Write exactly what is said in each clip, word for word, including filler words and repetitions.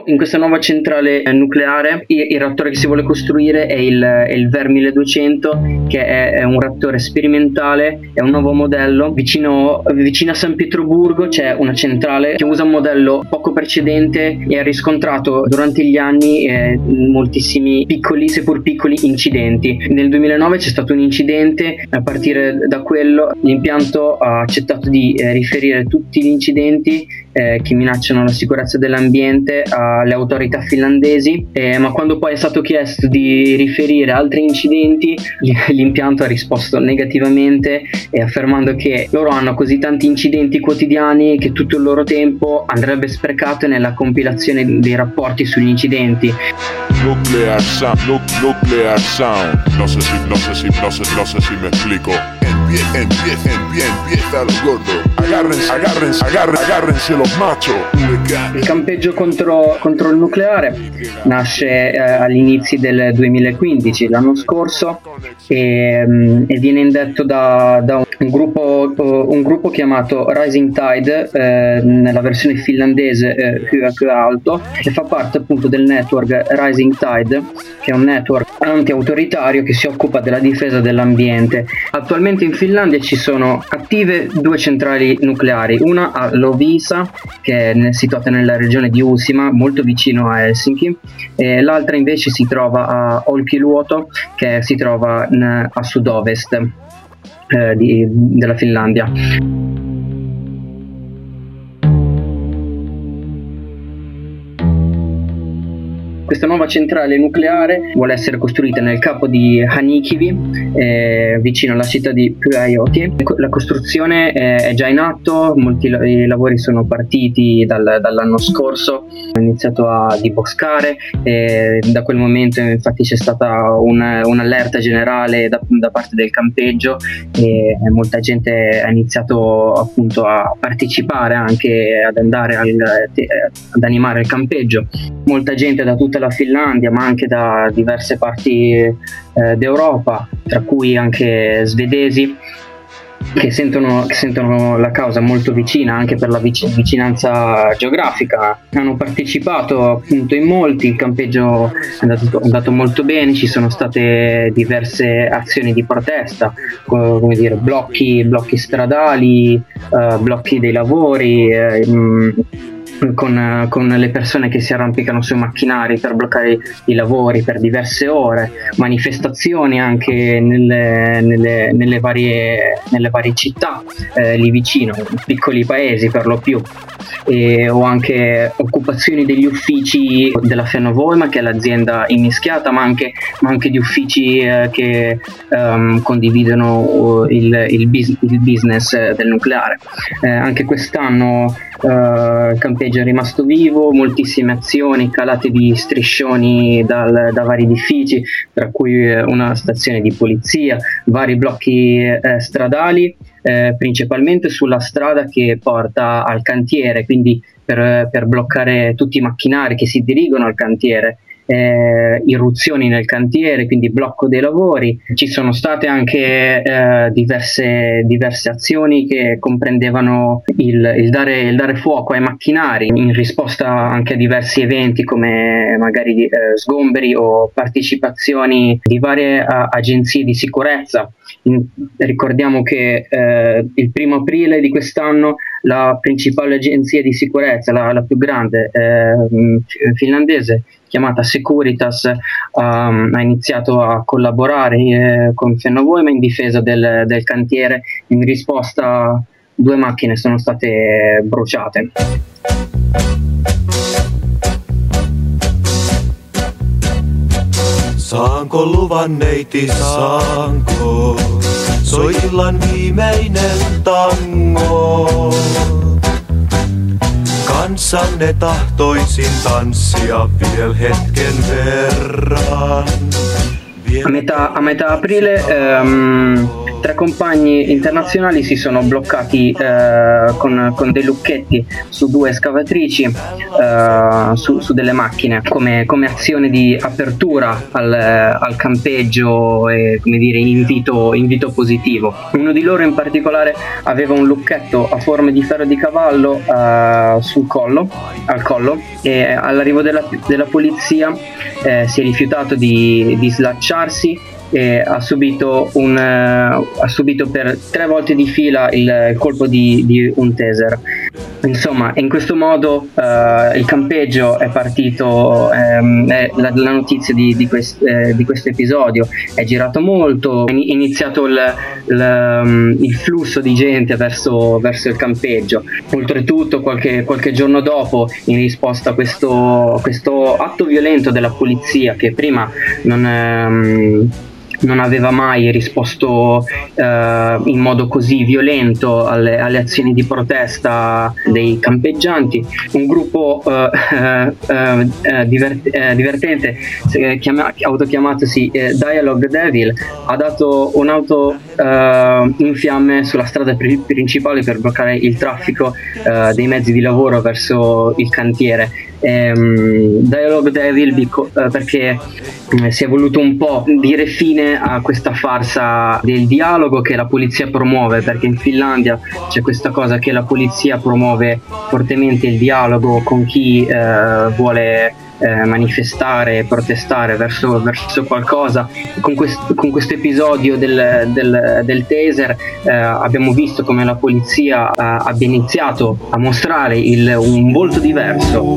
In questa nuova centrale nucleare il, il reattore che si vuole costruire è il, è il V E R milleduecento, che è, è un reattore sperimentale, è un nuovo modello. Vicino, vicino a San Pietroburgo c'è una centrale che usa un modello poco precedente e ha riscontrato durante gli anni eh, moltissimi piccoli, seppur piccoli, incidenti. Nel duemilanove c'è stato un incidente, a partire da quello l'impianto ha accettato di eh, riferire tutti gli incidenti eh, che minacciano la sicurezza dell'ambiente alle autorità finlandesi, eh, ma quando poi è stato chiesto di riferire altri incidenti, l'impianto ha risposto negativamente, eh, affermando che loro hanno così tanti incidenti quotidiani che tutto il loro tempo andrebbe sprecato nella compilazione dei rapporti sugli incidenti. Nuclear sound, nu- nuclear sound. No sé si, no sé si, no sé, no sé si me explico. Empieza, empieza, empieza, empieza lo gordo. Agárrense, agárrense, agárrense, agárrense los machos. Il campeggio contro, contro il nucleare nasce eh, agli inizi del duemilaquindici, l'anno scorso, e, mh, e viene indetto da, da un, gruppo, un gruppo chiamato Rising Tide, eh, nella versione finlandese eh, più, più alto, e fa parte appunto del network Rising Tide, che è un network anti-autoritario che si occupa della difesa dell'ambiente. Attualmente in Finlandia ci sono attive due centrali nucleari, una a Loviisa, che è situata nella regione di Uusimaa, molto vicino a Helsinki, e l'altra invece si trova a Olkiluoto, che si trova in, a sud-ovest eh, di, della Finlandia. Questa nuova centrale nucleare vuole essere costruita nel capo di Hanhikivi, eh, vicino alla città di Pyhäjoki. La costruzione è, è già in atto, molti la- i lavori sono partiti dal, dall'anno scorso, hanno iniziato a diboscare, e da quel momento infatti c'è stata un, un'allerta generale da, da parte del campeggio, e molta gente ha iniziato appunto a partecipare, anche ad andare al, ad animare il campeggio. Molta gente da tutta la Finlandia, ma anche da diverse parti eh, d'Europa, tra cui anche svedesi, che sentono, che sentono la causa molto vicina anche per la vic- vicinanza geografica. Hanno partecipato appunto in molti, il campeggio è andato, è andato molto bene, ci sono state diverse azioni di protesta, co- come dire, blocchi, blocchi stradali, eh, blocchi dei lavori, eh, mh, Con, con le persone che si arrampicano sui macchinari per bloccare i lavori per diverse ore, manifestazioni anche nelle, nelle, nelle, varie, nelle varie città eh, lì vicino, piccoli paesi per lo più, e, o anche occupazioni degli uffici della Fennovoima, che è l'azienda immischiata, ma anche, ma anche di uffici eh, che um, condividono il, il, bis- il business del nucleare. Eh, anche quest'anno Uh, il campeggio è rimasto vivo, moltissime azioni, calate di striscioni dal, da vari edifici, tra cui una stazione di polizia, vari blocchi eh, stradali, eh, principalmente sulla strada che porta al cantiere, quindi per, per bloccare tutti i macchinari che si dirigono al cantiere. Eh, irruzioni nel cantiere, quindi blocco dei lavori. Ci sono state anche eh, diverse, diverse azioni che comprendevano il, il, dare, il dare fuoco ai macchinari in risposta anche a diversi eventi, come magari eh, sgomberi o partecipazioni di varie a, agenzie di sicurezza. In, ricordiamo che eh, il primo aprile di quest'anno la principale agenzia di sicurezza, la, la più grande eh, finlandese, chiamata Securitas, um, ha iniziato a collaborare eh, con Fennovoima in difesa del, del cantiere. In risposta due macchine sono state bruciate. Saanko luvan neiti, saanko? Soi illan viimeinen tango. Kanssanne tahtoisin tanssia viel hetken verran. A metà, a metà aprile ehm, tre compagni internazionali si sono bloccati eh, con, con dei lucchetti su due escavatrici eh, su, su delle macchine come, come azione di apertura al, al campeggio e, come dire, invito, invito positivo. Uno di loro in particolare aveva un lucchetto a forma di ferro di cavallo eh, sul collo, al collo, e all'arrivo della, della polizia eh, si è rifiutato di, di slacciarsi e ha subito, un, uh, ha subito per tre volte di fila il, il colpo di, di un taser. Insomma, in questo modo uh, il campeggio è partito, um, è la, la notizia di, di, quest, eh, di questo episodio è girato molto, è iniziato il, il, um, il flusso di gente verso, verso il campeggio. Oltretutto qualche, qualche giorno dopo, in risposta a questo, questo atto violento della polizia, che prima non... Um, non aveva mai risposto eh, in modo così violento alle, alle azioni di protesta dei campeggianti, un gruppo eh, eh, eh, divert- eh, divertente eh, chiama- autochiamatosi eh, Dialogue Devil ha dato un'auto eh, in fiamme sulla strada pri- principale per bloccare il traffico eh, dei mezzi di lavoro verso il cantiere. Um, Dialogue Devil bico- uh, perché um, si è voluto un po' dire fine a questa farsa del dialogo che la polizia promuove, perché in Finlandia c'è questa cosa che la polizia promuove fortemente il dialogo con chi uh, vuole eh, manifestare, protestare verso, verso qualcosa. Con questo con questo episodio del, del, del taser eh, abbiamo visto come la polizia eh, abbia iniziato a mostrare il, un volto diverso.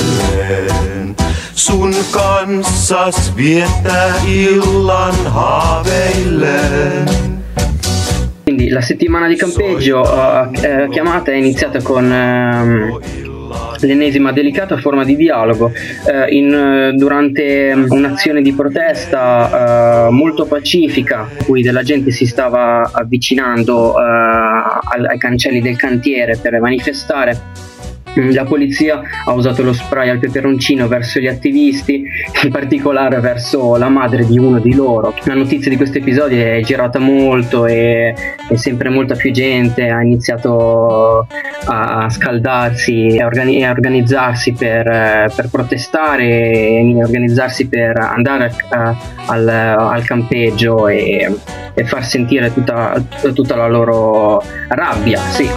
Sun kanssas viettää illan haaveillen. Quindi la settimana di campeggio uh, eh, chiamata è iniziata con uh, l'ennesima delicata forma di dialogo uh, in, uh, durante un'azione di protesta uh, molto pacifica, in cui della gente si stava avvicinando uh, al, ai cancelli del cantiere per manifestare. La polizia ha usato lo spray al peperoncino verso gli attivisti, in particolare verso la madre di uno di loro. La notizia di questo episodio è girata molto e, e sempre molta più gente ha iniziato a scaldarsi e a, organi- a organizzarsi per, per protestare e organizzarsi per andare a, al, al campeggio e, e far sentire tutta, tutta la loro rabbia, sì.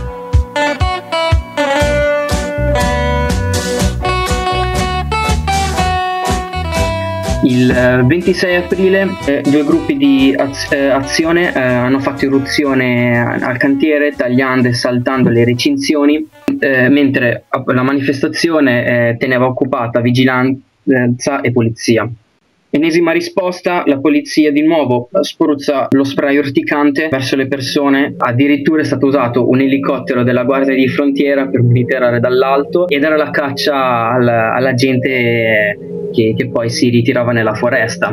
Il ventisei aprile eh, due gruppi di az- eh, azione eh, hanno fatto irruzione al cantiere, tagliando e saltando le recinzioni, eh, mentre la manifestazione eh, teneva occupata vigilanza e polizia. Ennesima risposta, la polizia di nuovo spruzza lo spray urticante verso le persone, addirittura è stato usato un elicottero della guardia di frontiera per monitorare dall'alto e dare la caccia alla, alla gente che, che poi si ritirava nella foresta.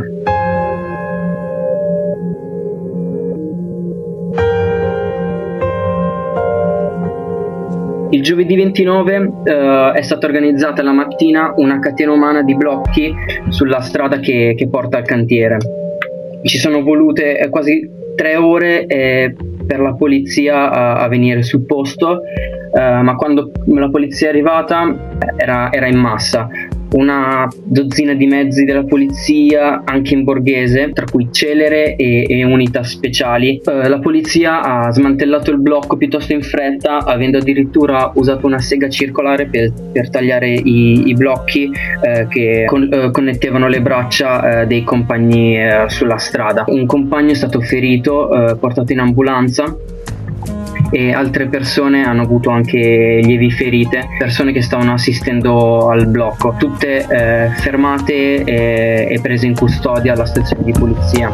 Il giovedì ventinove eh, è stata organizzata la mattina una catena umana di blocchi sulla strada che, che porta al cantiere. Ci sono volute eh, quasi tre ore eh, per la polizia a, a venire sul posto, eh, ma quando la polizia è arrivata era, era in massa. Una dozzina di mezzi della polizia, anche in borghese, tra cui celere e, e unità speciali. Eh, la polizia ha smantellato il blocco piuttosto in fretta, avendo addirittura usato una sega circolare per, per tagliare i, i blocchi eh, che con, eh, connettevano le braccia eh, dei compagni eh, sulla strada. Un compagno è stato ferito, eh, portato in ambulanza, e altre persone hanno avuto anche lievi ferite, persone che stavano assistendo al blocco, tutte eh, fermate e, e prese in custodia alla stazione di polizia.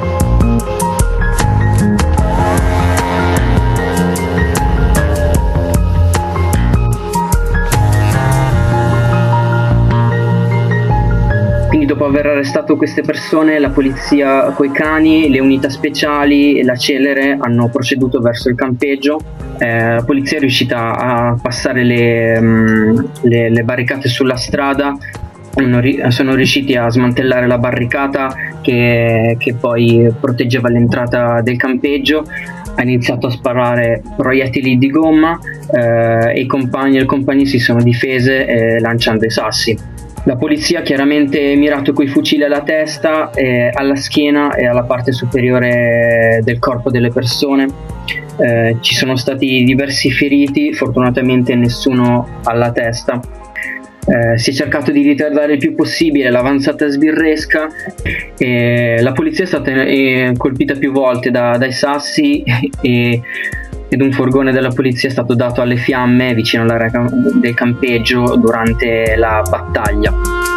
Quindi dopo aver arrestato queste persone, la polizia coi cani, le unità speciali e la celere hanno proceduto verso il campeggio. Eh, la polizia è riuscita a passare le, mh, le, le barricate sulla strada, sono riusciti a smantellare la barricata che, che poi proteggeva l'entrata del campeggio. ha iniziato a sparare proiettili di gomma eh, e i compagni e le compagnie si sono difese eh, lanciando i sassi. La polizia ha chiaramente mirato coi fucili alla testa, eh, alla schiena e alla parte superiore del corpo delle persone. Eh, ci sono stati diversi feriti, fortunatamente nessuno alla testa. Eh, si è cercato di ritardare il più possibile l'avanzata sbirresca e la polizia è stata eh, colpita più volte da, dai sassi e, ed un furgone della polizia è stato dato alle fiamme vicino all'area del campeggio durante la battaglia.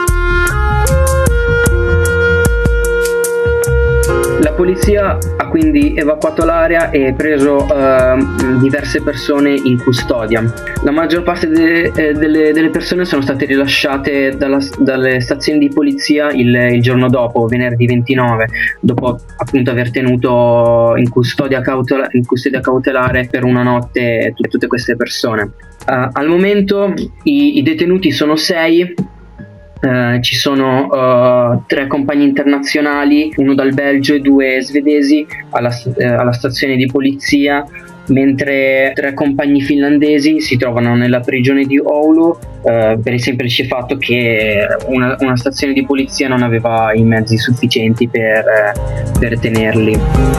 La polizia ha quindi evacuato l'area e preso eh, diverse persone in custodia. La maggior parte de- eh, delle, delle persone sono state rilasciate dalla, dalle stazioni di polizia il, il giorno dopo, venerdì ventinove, dopo appunto aver tenuto in custodia, cautela- in custodia cautelare per una notte tutte, tutte queste persone. Uh, al momento i, i detenuti sono sei. Uh, ci sono uh, tre compagni internazionali, uno dal Belgio e due svedesi alla, uh, alla stazione di polizia, mentre tre compagni finlandesi si trovano nella prigione di Oulu uh, per il semplice fatto che una, una stazione di polizia non aveva i mezzi sufficienti per, uh, per tenerli.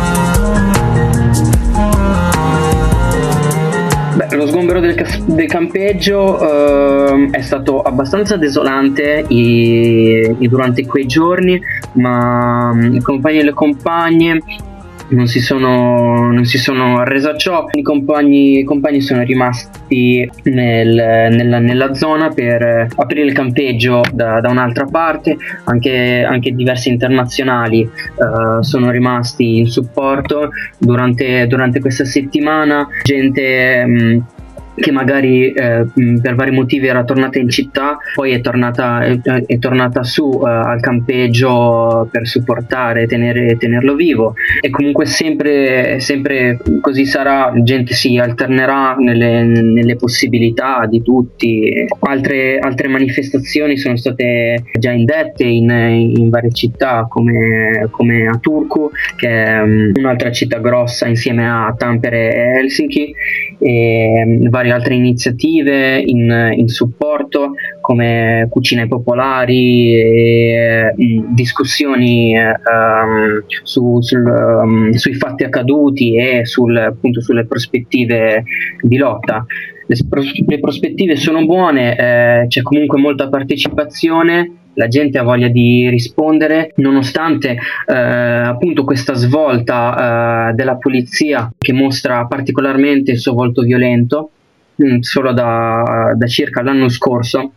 Beh, lo sgombero del, del campeggio eh, è stato abbastanza desolante i, i durante quei giorni, ma i compagni e le compagne non si sono, non si sono arresi a ciò. I compagni, i compagni sono rimasti nel, nella, nella zona per aprire il campeggio da, da un'altra parte. Anche, anche diversi internazionali uh, sono rimasti in supporto durante, durante questa settimana. Gente mh, che magari eh, per vari motivi era tornata in città, poi è tornata, è, è tornata su uh, al campeggio per supportare, tenere, tenerlo vivo, e comunque sempre, sempre così sarà. Gente si alternerà nelle, nelle possibilità di tutti. Altre, altre manifestazioni sono state già indette in, in varie città, come, come a Turku, che è um, un'altra città grossa insieme a Tampere e Helsinki, e um, varie altre iniziative in, in supporto, come cucine popolari e um, discussioni um, su, sul, um, sui fatti accaduti e sul, appunto, sulle prospettive di lotta. Le, le prospettive sono buone, eh, c'è comunque molta partecipazione, la gente ha voglia di rispondere, nonostante eh, appunto questa svolta eh, della polizia, che mostra particolarmente il suo volto violento, mh, solo da, da circa l'anno scorso.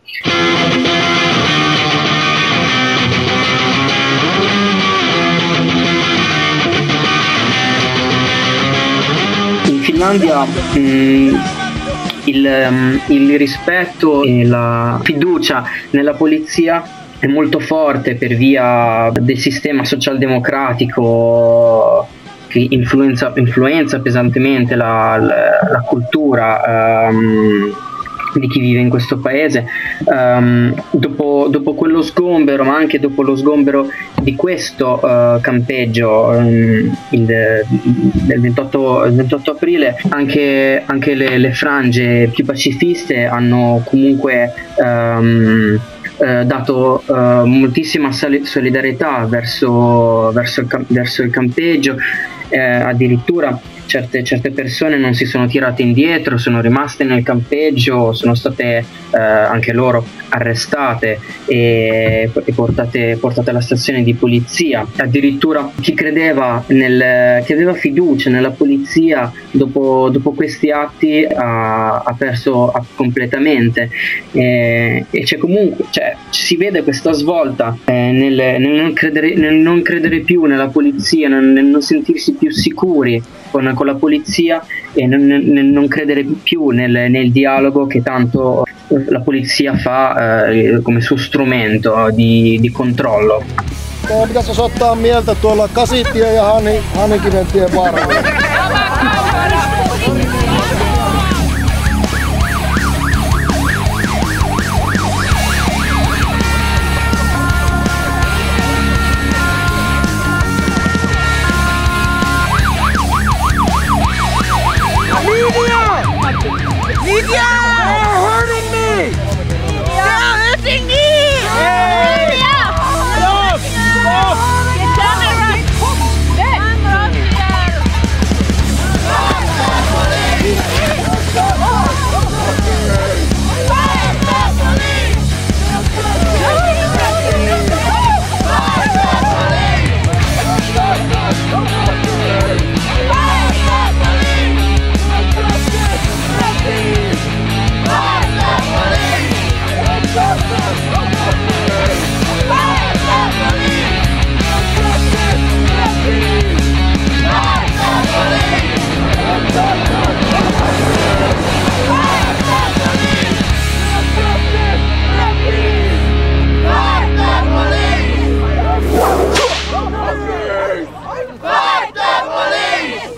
In Finlandia mh, il, um, il rispetto e la fiducia nella polizia è molto forte per via del sistema socialdemocratico che influenza, influenza pesantemente la, la, la cultura um, di chi vive in questo paese. Um, dopo, dopo quello sgombero, ma anche dopo lo sgombero di questo uh, campeggio um, il, del ventotto, il ventotto aprile, anche, anche le, le frange più pacifiste hanno comunque um, eh, dato uh, moltissima solidarietà verso, verso, il, verso il campeggio. Eh, addirittura certe, certe persone non si sono tirate indietro, sono rimaste nel campeggio, sono state eh, anche loro arrestate e, e portate, portate alla stazione di polizia. Addirittura chi credeva nel, chi aveva fiducia nella polizia dopo, dopo questi atti ha, ha perso completamente, e, e c'è comunque, cioè, si vede questa svolta eh, nel, nel, non credere, nel non credere più nella polizia, nel, nel non sentirsi più sicuri con, con la polizia, e nel, nel non credere più nel, nel dialogo che tanto la polizia fa eh, come suo strumento di, di controllo. Teidän pitäisi osoittaa mieltä tuolla Kasitie ja Hani, Hanikinen tien varrella.